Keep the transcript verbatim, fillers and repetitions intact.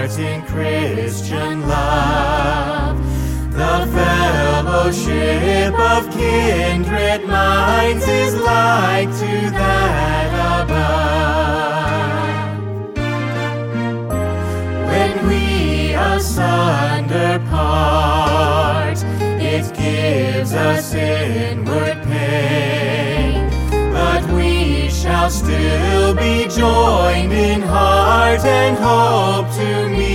heart in Christian love. The fellowship of kindred minds is like to that above. When we asunder part, it gives us inward pain, but we shall still be joined in heart and hope to meet